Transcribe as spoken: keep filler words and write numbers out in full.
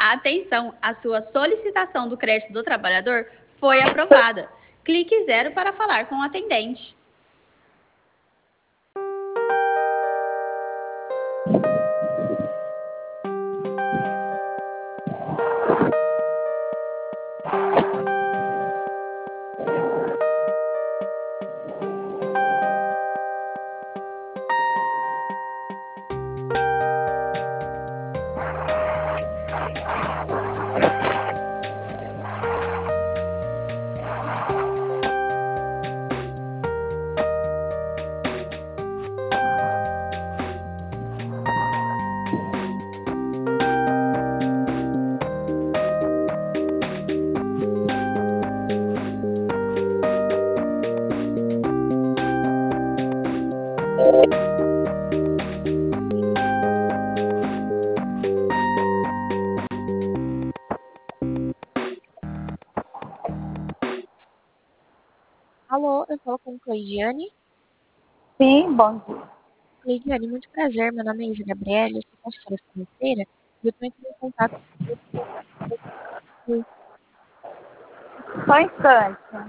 Atenção, a sua solicitação do crédito do trabalhador foi aprovada. Clique zero para falar com o atendente. Alô, eu falo com Cleidiane. Sim, bom dia. Cleidiane, muito prazer. Meu nome é Isa Gabriela, eu sou consultora financeira e eu estou entrando em contato com você. Só um instante.